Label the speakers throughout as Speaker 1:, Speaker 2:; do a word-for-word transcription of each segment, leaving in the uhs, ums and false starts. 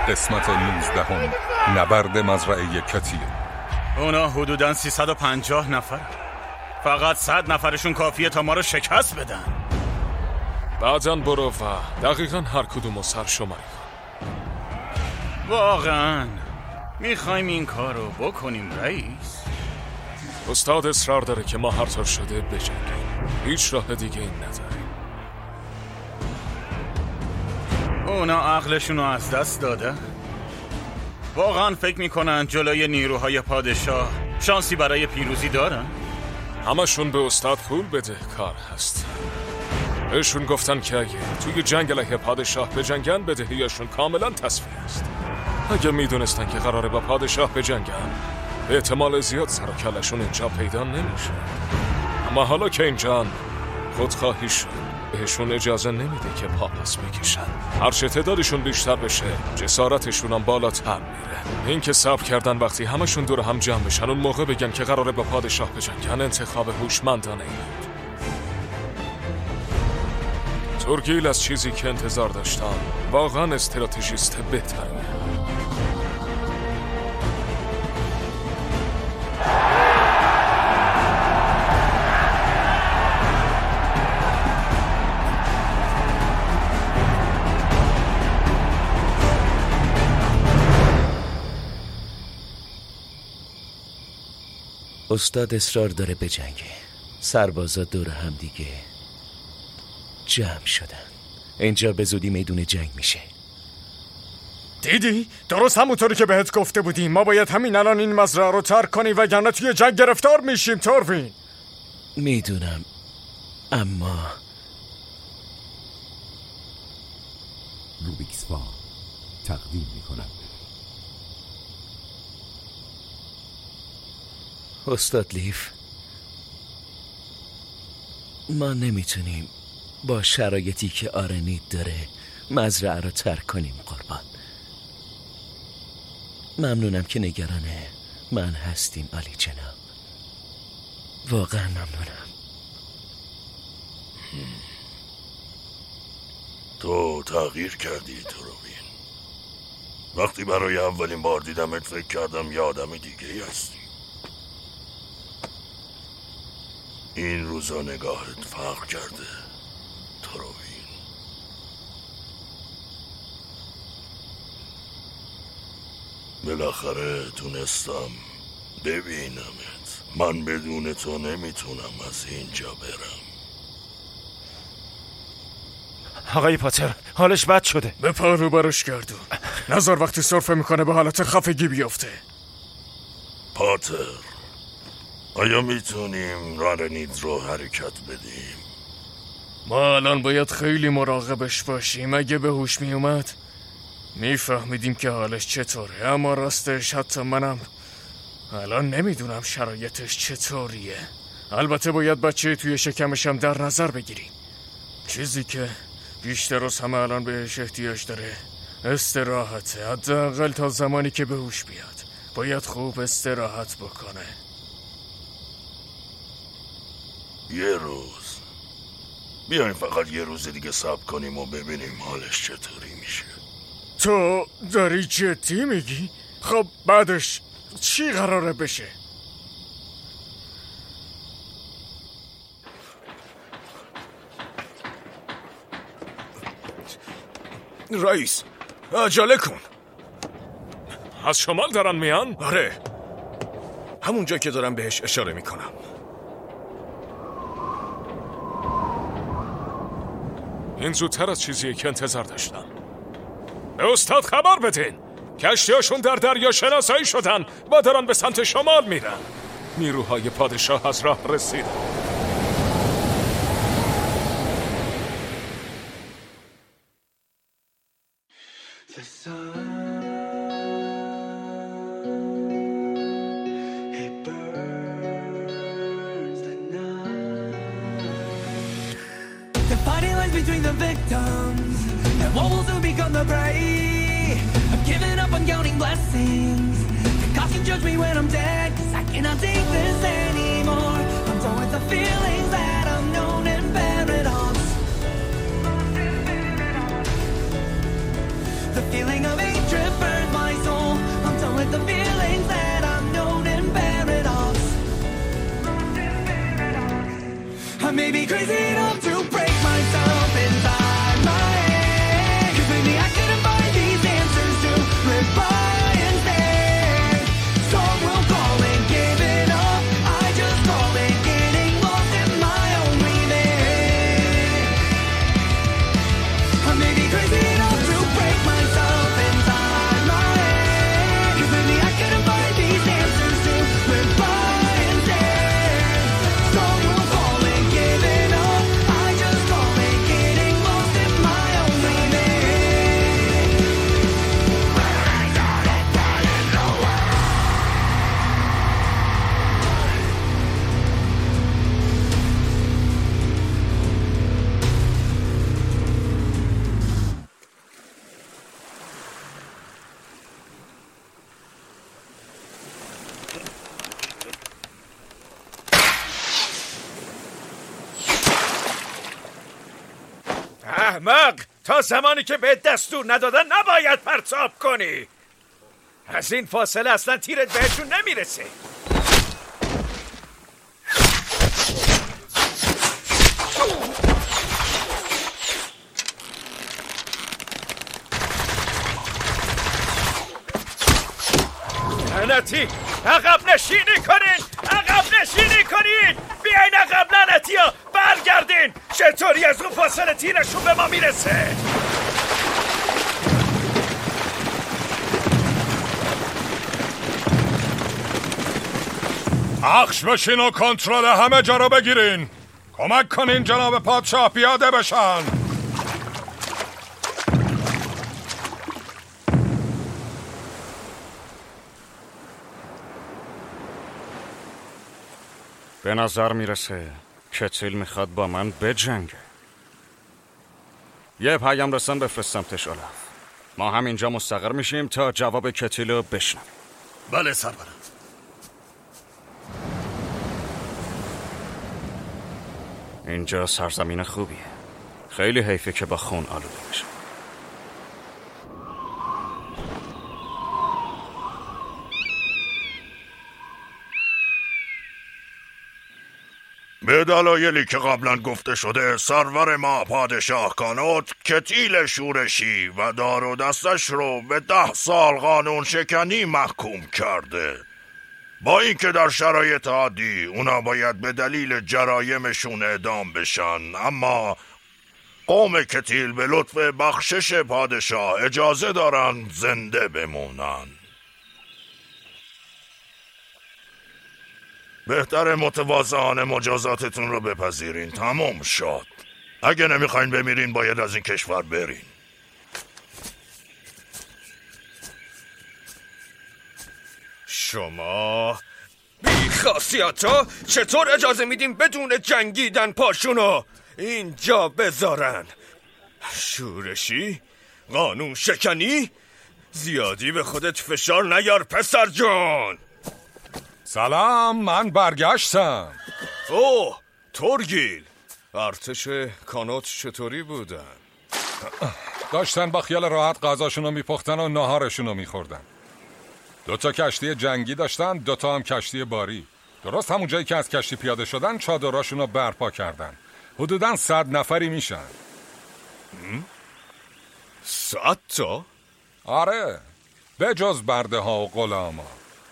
Speaker 1: قسمت نوزدهم، نبرد مزرعه کتیل.
Speaker 2: اونا حدوداً سیصد و پنجاه نفر، فقط صد نفرشون کافیه تا ما رو شکست بدن.
Speaker 3: بعداً برو و دقیقاً هر کدومو سرشماری کن.
Speaker 2: واقعاً میخوایم این کار رو بکنیم رئیس؟
Speaker 3: استاد اصرار داره که ما هر طور شده بجنگیم، هیچ راه دیگه این نداریم.
Speaker 2: اونا عقلشون رو از دست داده؟ واقعا فکر میکنن جلوی نیروهای پادشاه شانسی برای پیروزی دارن؟
Speaker 3: همشون به استاد پول بده کار هست. بهشون گفتن که اگه توی جنگ علیه پادشاه بجنگن بدهیشون کاملا تصفیه است. اگه میدونستن که قراره با پادشاه بجنگن به احتمال زیاد سر و کلشون اینجا پیدا نمیشه. اما حالا که اینجان خودخواهی شد، بهشون اجازه نمیده که پا پس بکشن. هر چه تعدادشون بیشتر بشه جسارتشون هم بالاتر میره. این که صبر کردن وقتی همشون دور هم جمع بشن اون موقع بگن که قراره با پادشاه بجنگن انتخاب هوشمندانه ای بود. تورگیل از چیزی که انتظار داشتم واقعا استراتژیست بهتره.
Speaker 4: استاد اصرار داره بجنگه. سربازا دور هم دیگه جمع شدن. اینجا به زودی میدون جنگ میشه.
Speaker 5: دیدی؟ درست همونطوری که بهت گفته بودیم ما باید همین الان این مزرعه رو ترک کنیم وگرنه توی جنگ گرفتار میشیم. توروین
Speaker 4: میدونم، اما
Speaker 6: روبیکس وا تقدیم میکنم.
Speaker 4: استاد لیف، ما نمیتونیم با شرایطی که آرنید داره مزرعه رو ترک کنیم قربان. ممنونم که نگرانه من هستیم علی جناب، واقعا ممنونم.
Speaker 7: تو تغییر کردی توروین. وقتی برای اولین بار دیدمت فکر کردم یه آدم دیگه هستی. این روزا نگاهت فرق کرده توروین. بالاخره تونستم ببینمت. من بدون تو نمیتونم از اینجا برم.
Speaker 5: آقای پاتر حالش بد شده. به پارو براش گردون. نظر وقتی سرفه میکنه به حالت خفگی بیفته.
Speaker 7: پاتر، آیا میتونیم راننید رو حرکت بدیم؟
Speaker 5: ما الان باید خیلی مراقبش باشیم. اگه به هوش میومد میفهمیدیم که حالش چطوره، اما راستش حتی منم الان نمیدونم شرایطش چطوریه. البته باید بچه توی شکمشم در نظر بگیریم. چیزی که بیشتر از همه الان بهش احتیاج داره استراحته. حداقل تا زمانی که به هوش بیاد باید خوب استراحت بکنه.
Speaker 7: یه روز بیایم فقط یه روز دیگه صبر کنیم و ببینیم حالش چطوری میشه.
Speaker 5: تو داری جدی میگی؟ خب بعدش چی قراره بشه؟
Speaker 8: رئیس عجله کن.
Speaker 3: از شمال دارن میان؟
Speaker 8: آره، همونجا که دارم بهش اشاره میکنم.
Speaker 3: این زودتر از چیزیه که انتظار داشتم. به استاد خبر بدین کشتیاشون در دریا شناسایی شدن و دارن به سمت شمال میرن. نیروهای پادشاه از راه رسیدن.
Speaker 9: Between the victims and what will soon become the prey. I've given up on counting blessings. The costume judge me when I'm dead, cause I cannot take this anymore. I'm done with the feelings that I've known in paradise. The feeling of hatred. crazy enough to break myself inside my head. 'Cause maybe I couldn't find these answers to live by instead. Some will call it giving up, I just call it getting lost in my own breathing. I may be crazy enough to break myself inside my head. 'Cause maybe I couldn't find these answers to live by instead. Some will call it giving up, I just call it getting lost in my own breathing.
Speaker 8: احمق، تا زمانی که به دستور ندادن نباید پرتاب کنی. از این فاصله اصلا تیرت بهشون نمیرسه. لعنتی، عقب نشینی کنین، عقب نشینی کنین، بیاین عقب لعنتی ها، برگردین. چطوری از اون فاصله تیرشون به ما میرسه؟
Speaker 1: پخش بشین و کنترل همه جا رو بگیرین. کمک کنین جناب پادشاه پیاده بشن.
Speaker 2: به نظر میرسه کتیل میخواد با من بجنگه. یه پیام رسان بفرستم تش اولاف. ما همینجا مستقر میشیم تا جواب کتیل رو بشنویم.
Speaker 7: بله سرورم.
Speaker 2: اینجا سرزمین خوبیه. خیلی حیفه که با خون آلوده بشه.
Speaker 7: به دلایلی که قبلا گفته شده سرور ما پادشاه کانوت کتیل شورشی و دار و دستش رو به ده سال قانون شکنی محکوم کرده. با اینکه در شرایط عادی اونا باید به دلیل جرایمشون اعدام بشن، اما قوم کتیل به لطف بخشش پادشاه اجازه دارن زنده بمونن. بهتر متواضعانه مجازاتتون رو بپذیرین. تمام شد. اگه نمیخواین بمیرین باید از این کشور برین.
Speaker 8: شما بیخاصیتا چطور اجازه میدیم بدون جنگیدن پاشونو اینجا بذارن؟ شورشی؟ قانون شکنی؟ زیادی به خودت فشار نیار پسر جان.
Speaker 1: سلام، من برگشتم.
Speaker 8: اوه تورگیل، ارتش کانوت چطوری بودن؟
Speaker 1: داشتن با خیال راحت غذاشونو میپختن و ناهارشونو میخوردن. دوتا کشتی جنگی داشتن، دوتا هم کشتی باری. درست همون جایی که از کشتی پیاده شدن چادراشونو برپا کردن. حدوداً صد نفری میشن.
Speaker 8: صد تا؟
Speaker 1: آره، به جز برده ها و غلاما.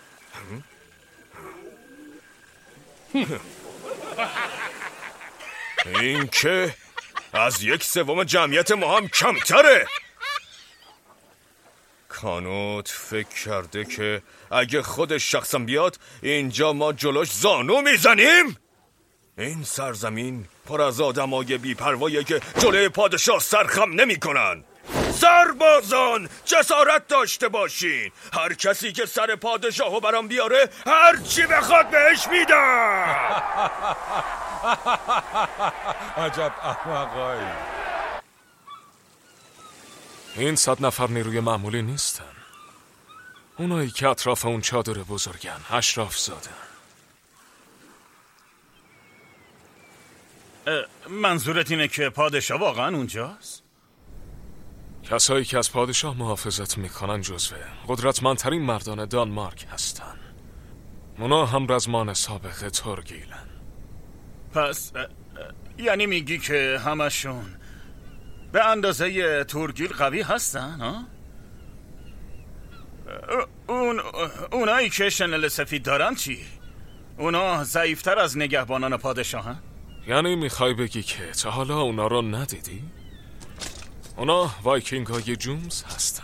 Speaker 8: این که از یک سوم جمعیت ما هم کمتره. کانوت فکر کرده که اگه خودش شخصا بیاد اینجا ما جلوش زانو میزنیم؟ این سرزمین پر از آدمای بی‌پرواییه که جلوی پادشاه سرخم نمی کنن. سربازان جسارت داشته باشین. هر کسی که سر پادشاهو برام بیاره هر چی بخواد بهش میدم.
Speaker 1: عجب احمقایی.
Speaker 3: این صد نفر نیروی معمولی نیستن. اونایی که اطراف اون چادر بزرگن اشراف زادن.
Speaker 2: منظورت اینه که پادشاه واقعا اونجاست؟
Speaker 3: کسایی که از پادشاه محافظت میکنن جزو قدرتمندترین مردان دانمارک هستن. اونا هم رزمان سابق تورگیلن.
Speaker 2: پس یعنی میگی که همشون به اندازه تورگیل قوی هستن ها؟ اون اونایی که شنل سفید دارن چی؟ اونا ضعیفتر از نگهبانان پادشاهن؟
Speaker 3: یعنی میخوای بگی که تا حالا اونا رو ندیدی؟ اونا وایکینگ های جومز هستن.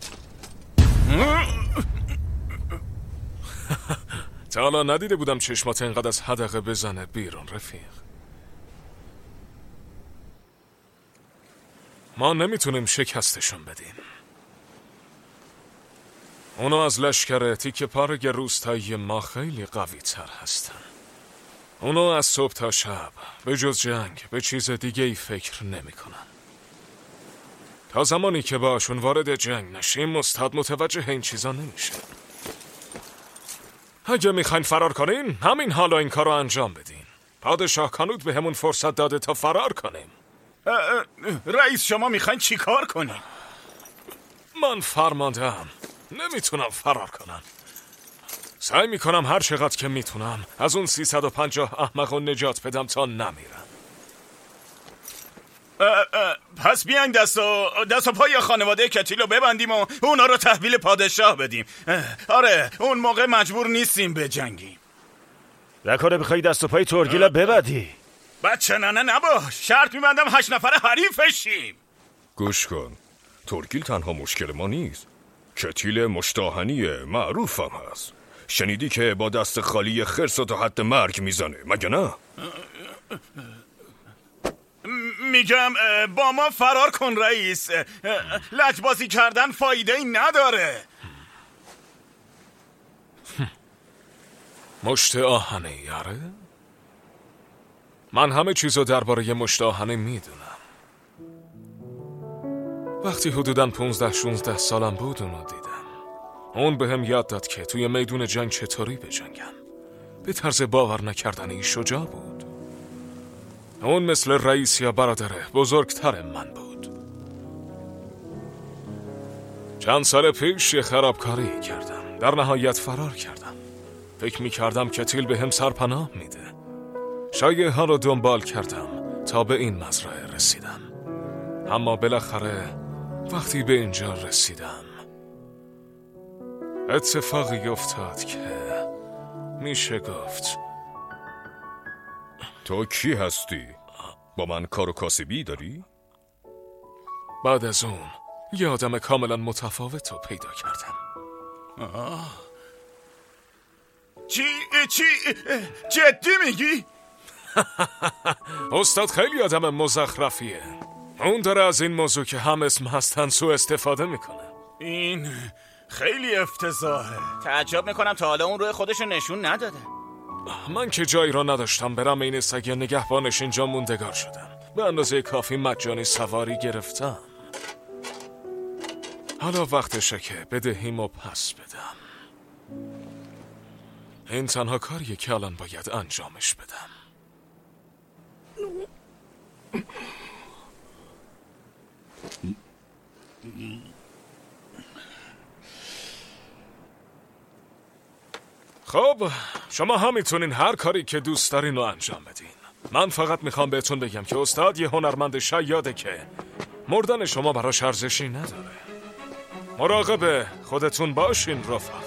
Speaker 3: تا حالا ندیده بودم چشمات اینقدر از حدقه بزنه بیرون رفیق. ما نمیتونیم شکستشون بدیم. اونا از لشکر تیکه پارگ روستایی ما خیلی قوی تر هستن. اونا از صبح تا شب به جز جنگ به چیز دیگه ای فکر نمی کنن. تا زمانی که باشون وارد جنگ نشیم استاد متوجه این چیزا نمیشه. اگه میخواین فرار کنین همین حالا این کار رو انجام بدین. پادشاه کانوت به همون فرصت داده تا فرار کنیم.
Speaker 2: رئیس شما میخواین چی کار کنیم؟
Speaker 3: من فرماندهم، نمیتونم فرار کنم. سعی میکنم هر چقدر که میتونم از اون سیصد و پنجاه احمق رو نجات بدم تا نمیرم.
Speaker 2: پس بیاین دست و, دست و پای خانواده کتیل رو ببندیم و اونا رو تحویل پادشاه بدیم. آره اون موقع مجبور نیستیم به جنگیم.
Speaker 10: نکنه بخوای دست و پای تورگیل رو ببندی؟
Speaker 2: بچه نه نه نباش، شرط میبندم هشت نفر حریفشیم.
Speaker 8: گوش کن، تورگیل تنها مشکل ما نیست. کتیل مشتاهنیه، معروف هم هست. شنیدی که با دست خالی خرس تا حد مرگ میزنه مگه نه؟
Speaker 2: میگم با ما فرار کن رئیس. لجبازی کردن فایده ای نداره.
Speaker 3: مشت آهنه یاره؟ من همه چیزو درباره مشت آهنه میدونم. وقتی حدوداً پونزده شونزده سالم بود اونو دیدم. اون به هم یاد داد که توی میدون جنگ چطوری بجنگم. به طرز باور نکردنی شجاع بود. اون مثل رئیس یا برادره بزرگتر من بود. چند سال پیش یه خرابکاری کردم. در نهایت فرار کردم. فکر میکردم کتیل به هم سرپناه میده. شایعه ها رو دنبال کردم تا به این مزرعه رسیدم. اما بالاخره وقتی به اینجا رسیدم اتفاقی افتاد که میشه گفت.
Speaker 8: تو کی هستی؟ با من کار و کاسبی داری؟
Speaker 3: بعد از اون یه آدم کاملا متفاوت رو پیدا کردم.
Speaker 2: آه. چی؟ چی؟ جدی میگی؟
Speaker 3: استاد خیلی آدم مزخرفیه. اون داره از این موضوع که هم اسم هستن سو استفاده میکنه.
Speaker 2: این خیلی افتضاحه. تعجب میکنم تا حالا اون روی خودشو نشون نداده.
Speaker 3: من که جایی را نداشتم برم این سگ نگهبانش اینجا موندگار شدم. به اندازه کافی مجانی سواری گرفتم. حالا وقتشه که بدهیمو پس بدم. این تنها کاریه که الان باید انجامش بدم. خب شما هم میتونین هر کاری که دوست دارین رو انجام بدین. من فقط میخوام بهتون بگم که استاد یه هنرمند شیاده که مردن شما براش ارزشی نداره. مراقب خودتون باشین رفقا.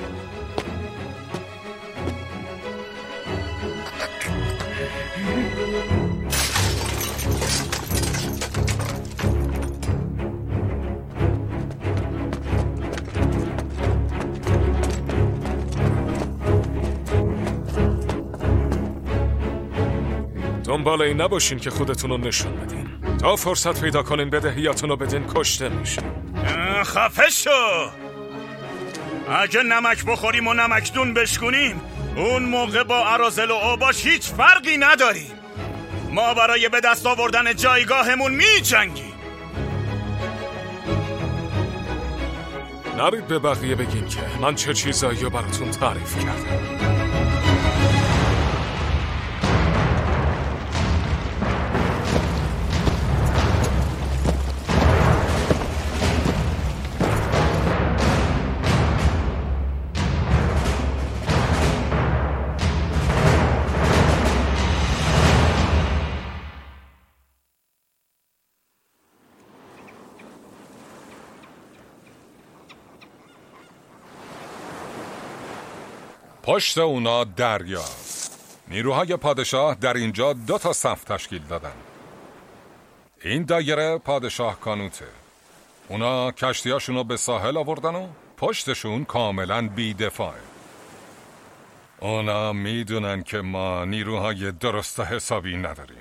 Speaker 3: دنبال این نباشین که خودتون رو نشون بدین. تا فرصت پیدا کنین بدهیاتون رو بدین کشته میشین.
Speaker 2: خفه شو. اگه نمک بخوریم و نمکدون بشکنیم اون موقع با اراذل و اوباش هیچ فرقی نداریم. ما برای به دست آوردن جایگاهمون می جنگیم.
Speaker 3: نرید به بقیه بگین که من چه چیزایی رو براتون تعریف کردم.
Speaker 1: پشت اونا دریا. نیروهای پادشاه در اینجا دو تا صف تشکیل دادن. این دایره پادشاه کانوته. اونا کشتیاشونو به ساحل آوردن و پشتشون کاملا بی‌دفاعه. اونا میدونن که ما نیروهای درست حسابی نداریم.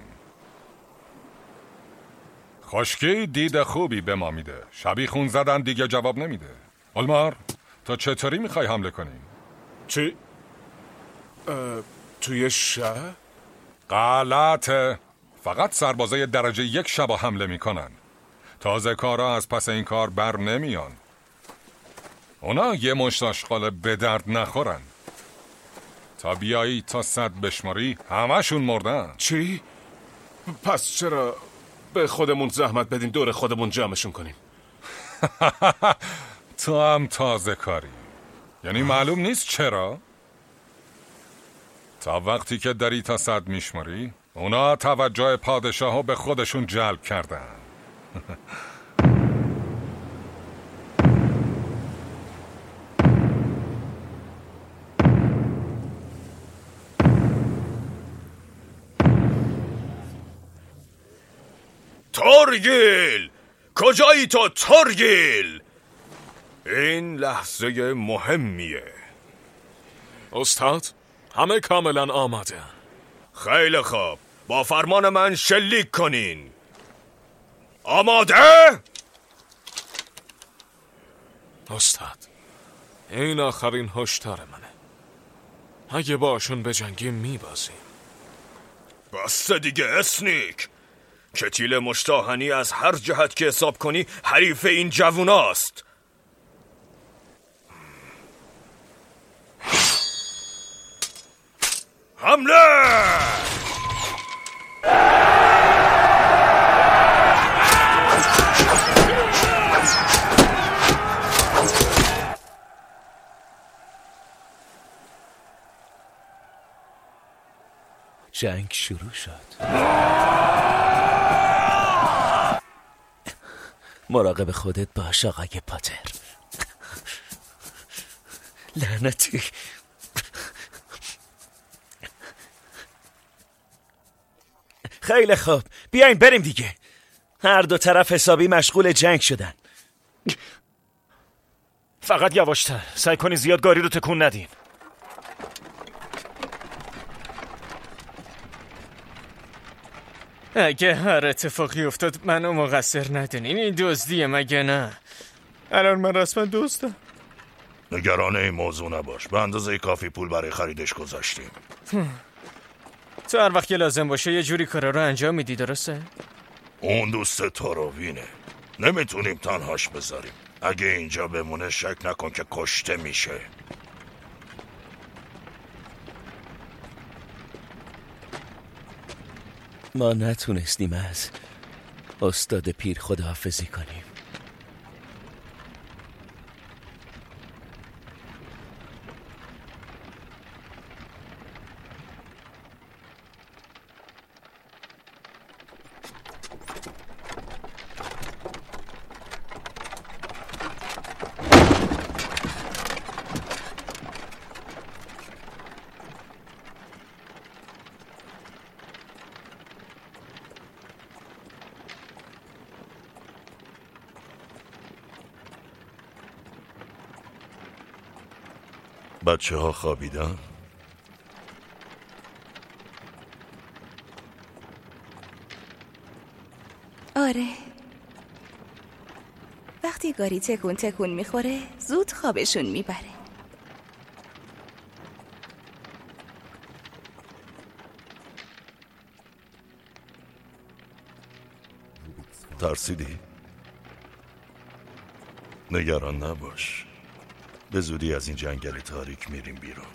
Speaker 1: خشکی دید خوبی به ما میده. شبی خون زدن دیگه جواب نمیده. اولمار تو چطوری میخوای حمله کنی؟
Speaker 3: چی؟ توی شهر؟
Speaker 1: غلطه. فقط سربازای درجه یک شبا حمله میکنن. تازه کارا از پس این کار بر نمیان. اونا یه مشت آشغال به درد نخورن. تا بیایی تا صد بشماری همشون مردن.
Speaker 3: چی؟ پس چرا به خودمون زحمت بدیم دور خودمون جمعشون کنیم؟
Speaker 1: تو هم تازه کاری. یعنی معلوم نیست چرا؟ تا وقتی که داری تا صد میشماری اونا توجه پادشاهو به خودشون جلب کردن.
Speaker 8: تورگیل! کجایی تو تورگیل؟ این لحظه مهمیه.
Speaker 3: استاد همه کاملا آماده.
Speaker 8: خیلی خوب، با فرمان من شلیک کنین. آماده؟
Speaker 3: استاد این آخرین هشدار منه. اگه باشون بجنگیم میبازیم.
Speaker 8: بس دیگه اسنیک. کتیل مشتاهنی از هر جهت که حساب کنی حریف این جووناست. حمله!
Speaker 4: جنگ شروع شد. مراقب خودت باش آقای پاتر. لعنتی. خیلی خوب، بیاین بریم دیگه. هر دو طرف حسابی مشغول جنگ شدن.
Speaker 10: فقط یواشتر، سعی کنی زیاد گاری رو تکون ندین.
Speaker 5: اگه هر اتفاقی افتاد منو مقصر ندونین. این دزدیه مگه نه؟ الان من رسما دزدم.
Speaker 7: نگران این موضوع نباش، به اندازه کافی پول برای خریدش گذاشتیم.
Speaker 5: تو هر وقت که لازم باشه یه جوری کارا رو انجام میدی، درسته؟
Speaker 7: اون دوست تو رو وینه، نمیتونیم تنهاش بذاریم. اگه اینجا بمونه شک نکن که کشته میشه.
Speaker 4: ما نتونستیم از استاد پیر خداحافظی کنیم.
Speaker 7: بچه ها خوابیدن؟
Speaker 11: آره، وقتی گاری تکون تکون میخوره زود خوابشون میبره.
Speaker 7: ترسیدی؟ نگران نباش، به زودی از این جنگل تاریک میریم بیرون.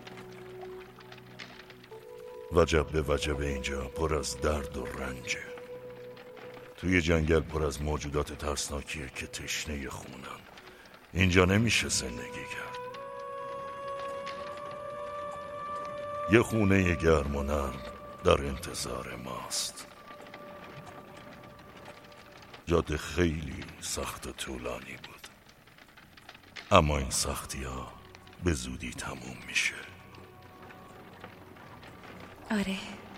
Speaker 7: وجب به وجب اینجا پر از درد و رنجه. توی جنگل پر از موجودات ترسناکیه که تشنه خونن. اینجا نمیشه زندگی کرد. یه خونه گرم و نرم در انتظار ماست. جاده خیلی سخت و طولانی بود، اما این سختی ها به زودی تموم میشه.
Speaker 11: آره،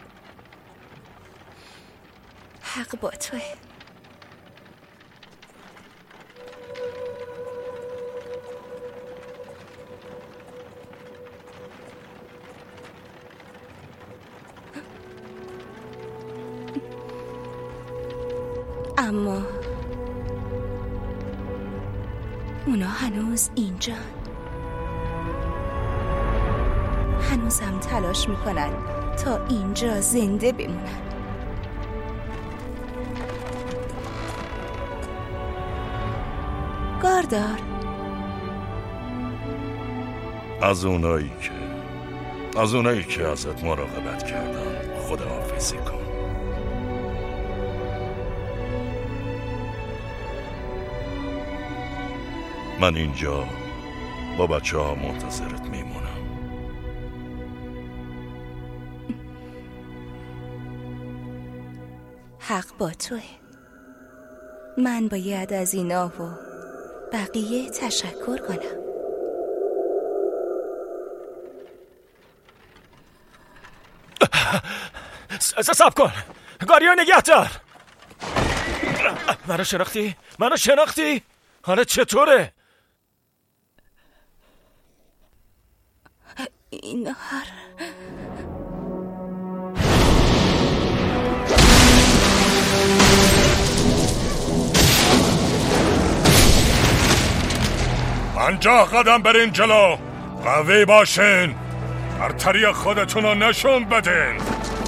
Speaker 11: حق با توه. اما اونا هنوز اینجا، هنوزم تلاش میکنن تا اینجا زنده بمونن. گاردار،
Speaker 7: از اونایی که از اونایی که ازت مراقبت کردن خداحافظی کن. من اینجا با بچه ها منتظرت میمونم.
Speaker 11: حق با توه. من باید از اینا و بقیه تشکر کنم.
Speaker 10: سب کن، گاریو نگه دار. منو شناختی؟ منو شناختی؟ حالا چطوره؟
Speaker 11: اینار
Speaker 1: پنجاه قدم برین جلو، قوی باشین، برتری خودتون رو نشون بدین.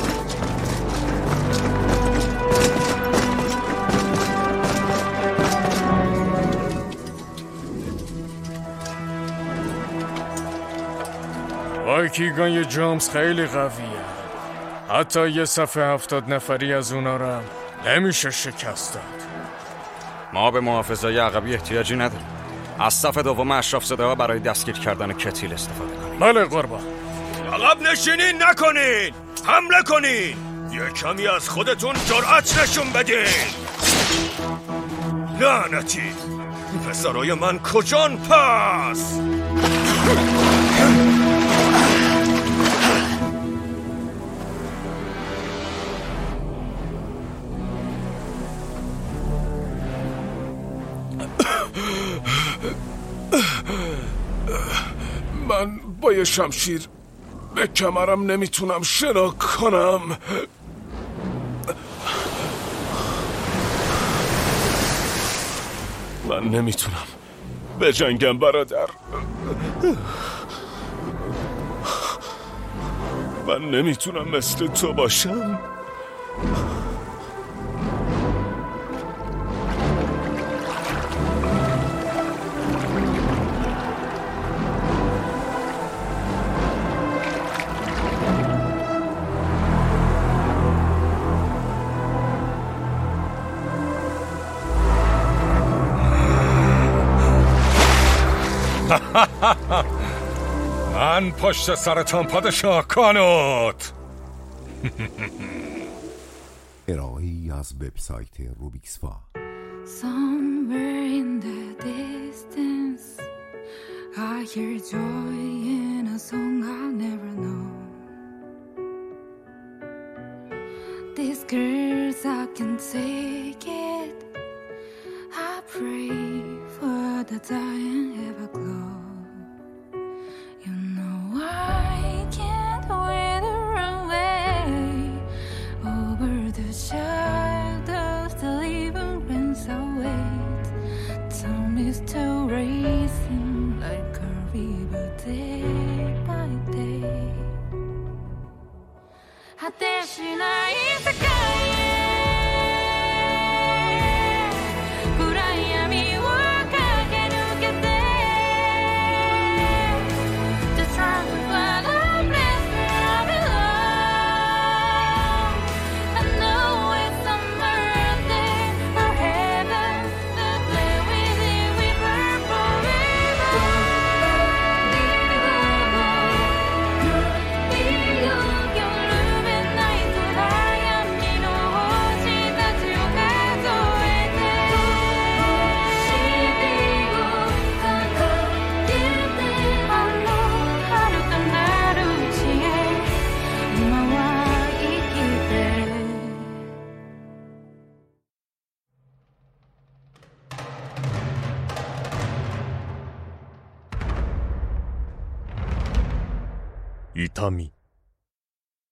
Speaker 5: وایکیگان یه جامز خیلی قویه، حتی یه صفحه هفتاد نفری از اونا رو هم نمیشه شکست داد.
Speaker 12: ما به محافظای عقبی احتیاجی نداریم. از صف دوم اشراف زاده ها برای دستگیر کردن کتیل استفاده کنیم.
Speaker 5: بله قربان.
Speaker 8: عقب نشینین نکنین، حمله کنین. یه کمی از خودتون جرأت نشون بدین. لعنتی، پسرای من کجان پس؟
Speaker 3: من با یه شمشیر به کمرم نمیتونم شنا کنم. من نمیتونم بجنگم برادر. من نمیتونم مثل تو باشم.
Speaker 1: من پشت سرتان پادشاه کانوت.
Speaker 6: ارائه‌ای از وبسایت روبیکسفا.
Speaker 9: Somewhere in the distance I hear joy in a song I'll never know. These girls I can take it. I pray for the dying ever glow. You know I can't wait to run away over the shadows the living winds await. Time is still racing like a river day by day.果てしない世界へ暗闇を駆け抜けて Just run for the place where I belong. I know it's somewhere there or heaven to play with you with purple ribbon. Be your illuminate the I am
Speaker 13: 痛み